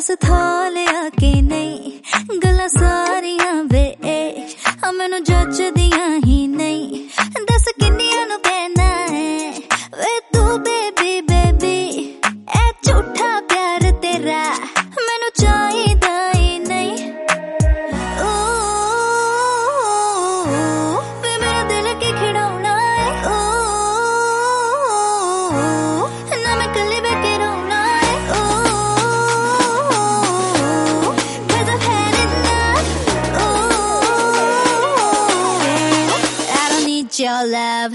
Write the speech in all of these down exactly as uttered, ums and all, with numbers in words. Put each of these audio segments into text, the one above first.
दस थालिया के नहीं गल्लां सारियां वे आ मैनू जचदियां ही नहीं दस किन्नियां नू कहना है वे तू बेबी बेबी ए झूठा प्यार तेरा मैनू चाहिदा ही नहीं ओ वे मेरा दिल की खिड़ौना है ओ ना मैं कल्ली बैठे रोना है ओ cause I've had enough oh I don't need your love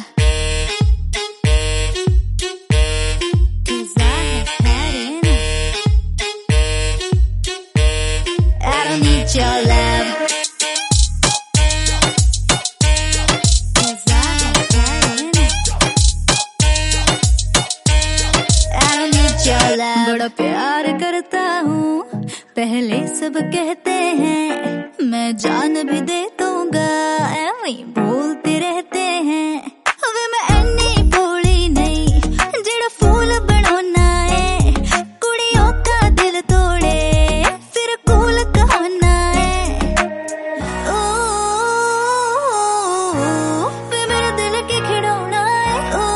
cause I have had enough I don't need your love cause I have had enough I don't need your love बड़ा प्यार करता हूँ पहले सब कहते हैं मैं जान भी दे दूंगा ऐਵੇਂ ही बोलते रहते हैं वे मैं ऐनी भोली नहीं जेड़ा फूल बनाना है कुड़ियों का दिल तोड़े फिर कूल कहना है ओ वे मेरा दिल की खिड़ौना है ओ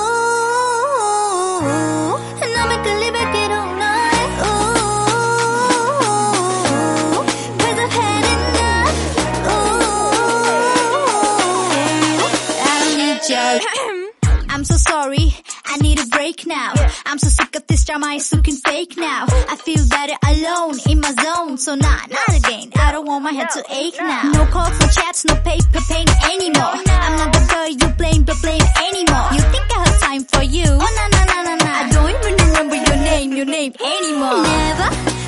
ना मैं कल्ली बैठे रोना है ओ cause I've had enough oh I don't need your I'm so sorry I need a break now I'm so sick of this drama it's looking fake now I feel better alone in my zone so nah not again I don't want my head to ache now no calls no chats no paper pain anymore I'm not the girl you blame but blame anymore you think I have time for you oh nah nah nah nah nah I don't even remember your name your name anymore never